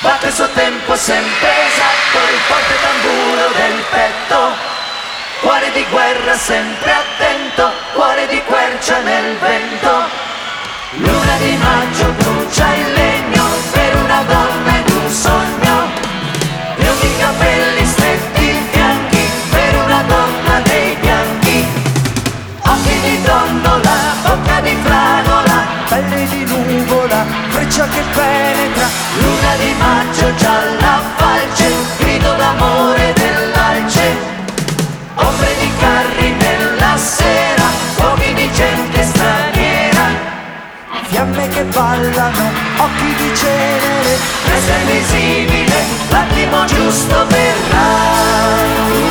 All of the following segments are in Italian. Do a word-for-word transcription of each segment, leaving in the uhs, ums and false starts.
batte il suo tempo sempre esatto, il forte tamburo del petto, cuore di guerra sempre attento, cuore di quercia nel vento. Luna di maggio brucia il legno per una donna ed un sogno, biondi capelli stretti in fianchi per una donna dei bianchi, occhi di donnola, bocca di fragola, pelle di nuvola, freccia che penetra. luna di maggio gialla falce, grido d'amore dell'alce, ombre di carri nella sera, fuochi di gente straniera, Fiamme che ballano, occhi di cenere, resta invisibile, l'attimo giusto verrà.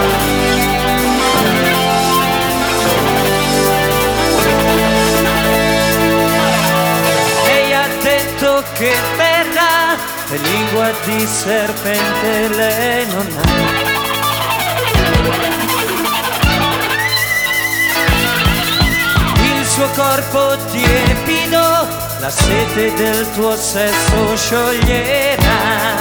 Lei ha detto che verrà, e lingua di serpente lei non ha. Il suo corpo tiepido, la sete del tuo sesso scioglierà.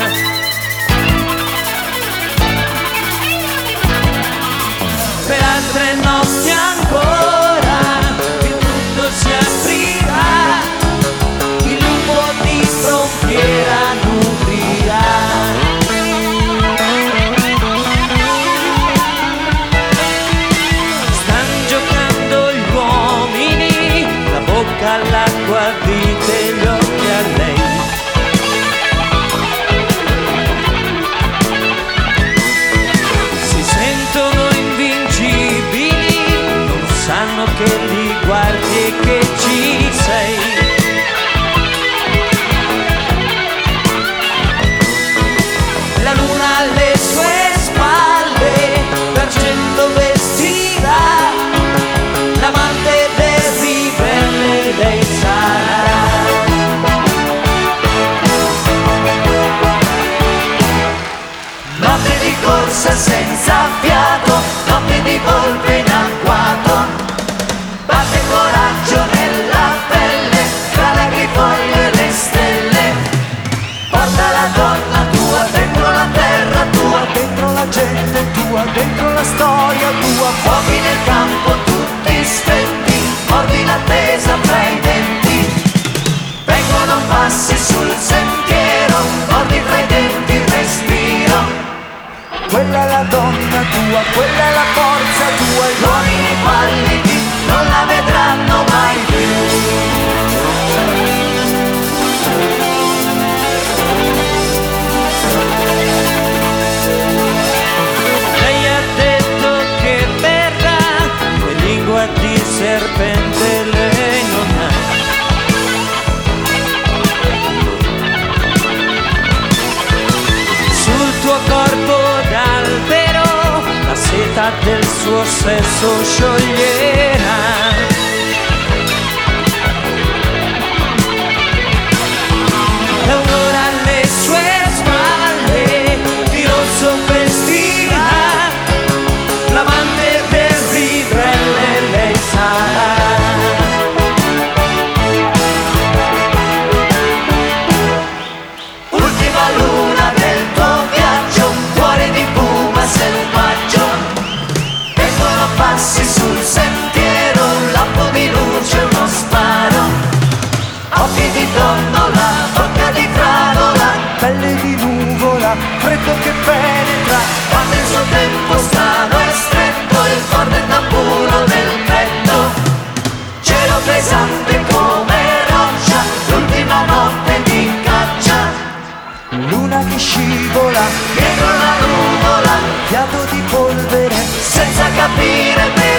Per altre notti ancora il mondo si aprirà, il lupo di frontiera nutrirà. Stan giocando gli uomini, la bocca all'acqua, dite gli occhi a lei. Si sentono invincibili, non sanno che li guardi e che ci sei. La luna alle sue spalle d'argento vestirà, l'amante del ribelle lei sarà. Notte di corsa senza fiato, notte di volpe in agguato, batte coraggio nella pelle, tra l'agrifoglio e le stelle, porta la donna tua dentro la terra tua, dentro la gente tua, dentro la storia tua. fuochi nel campo tutti spenti, mordi l'attesa fra i denti, vengono passi sul sentiero, mordi fra i denti il respiro. Quella è la donna tua, quella è la forza tua. Gli uomini pallidi non la vedranno mai più. Lei ha detto che verrà, e lingua di serpente lei non ha. Sul tuo corpo d'albero la seta del suo sesso scioglierà. L'aurora alle sue spalle di rosso vestirà, l'amante del ribelle lei sarà. Ultima luna del tuo viaggio, cuore di puma selvaggio, vengono passi sul sentiero, lampo di luce, uno sparo, occhi di donnola, bocca di fragola, Pelle di nuvola, freddo che penetra. quando il suo tempo strano e stretto, il forte tamburo del petto, cielo pesante come roccia, l'ultima notte di caccia, Luna che scivola, dietro la nuvola, fiato di polvere, senza capire perché